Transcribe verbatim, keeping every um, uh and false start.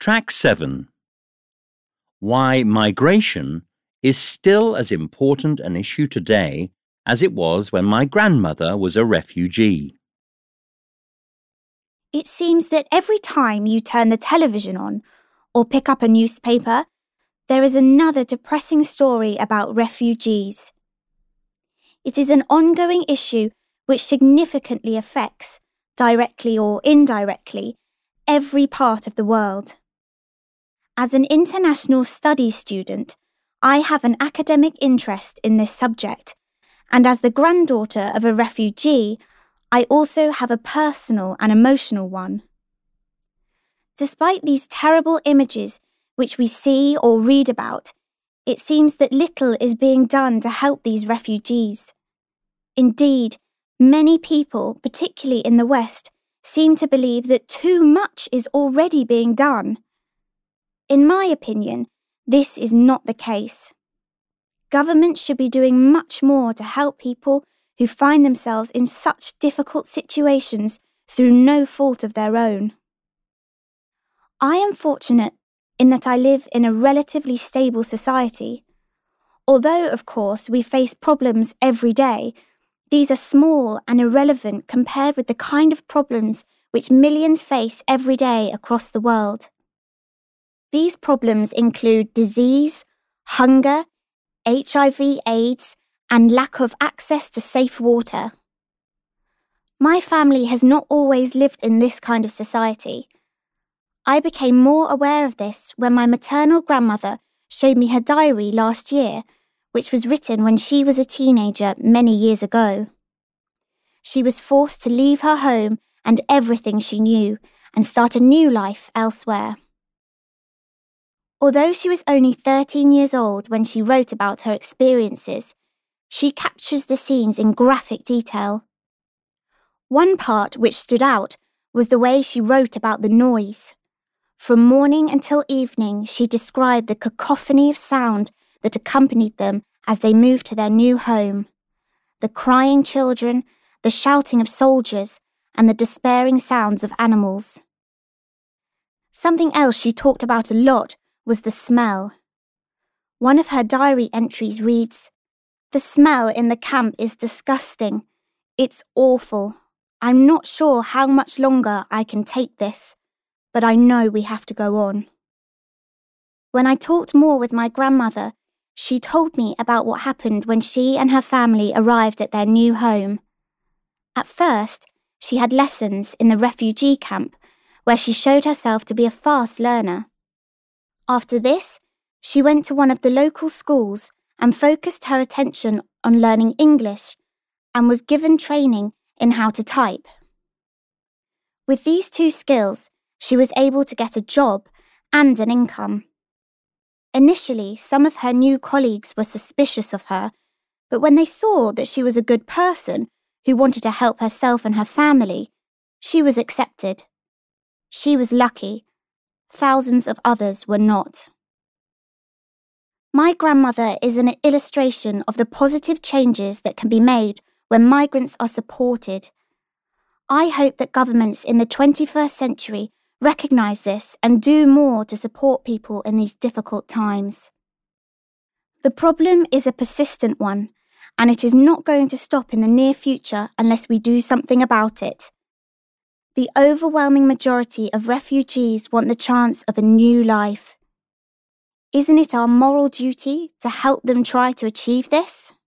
Track seven. Why migration is still as important an issue today as it was when my grandmother was a refugee. It seems that every time you turn the television on or pick up a newspaper, there is another depressing story about refugees. It is an ongoing issue which significantly affects, directly or indirectly, every part of the world. As an international studies student, I have an academic interest in this subject, and as the granddaughter of a refugee, I also have a personal and emotional one. Despite these terrible images which we see or read about, it seems that little is being done to help these refugees. Indeed, many people, particularly in the West, seem to believe that too much is already being done. In my opinion, this is not the case. Governments should be doing much more to help people who find themselves in such difficult situations through no fault of their own. I am fortunate in that I live in a relatively stable society. Although, of course, we face problems every day, these are small and irrelevant compared with the kind of problems which millions face every day across the world. These problems include disease, hunger, H I V AIDS, and lack of access to safe water. My family has not always lived in this kind of society. I became more aware of this when my maternal grandmother showed me her diary last year, which was written when she was a teenager many years ago. She was forced to leave her home and everything she knew and start a new life elsewhere. Although she was only thirteen years old when she wrote about her experiences, she captures the scenes in graphic detail. One part which stood out was the way she wrote about the noise. From morning until evening, she described the cacophony of sound that accompanied them as they moved to their new home. The crying children, the shouting of soldiers, and the despairing sounds of animals. Something else she talked about a lot was the smell. One of her diary entries reads, "The smell in the camp is disgusting. It's awful. I'm not sure how much longer I can take this, but I know we have to go on." When I talked more with my grandmother, she told me about what happened when she and her family arrived at their new home. At first, she had lessons in the refugee camp, where she showed herself to be a fast learner. After this, she went to one of the local schools and focused her attention on learning English and was given training in how to type. With these two skills, she was able to get a job and an income. Initially, some of her new colleagues were suspicious of her, but when they saw that she was a good person who wanted to help herself and her family, she was accepted. She was lucky. Thousands of others were not. My grandmother is an illustration of the positive changes that can be made when migrants are supported. I hope that governments in the twenty-first century recognise this and do more to support people in these difficult times. The problem is a persistent one, and it is not going to stop in the near future unless we do something about it. The overwhelming majority of refugees want the chance of a new life. Isn't it our moral duty to help them try to achieve this?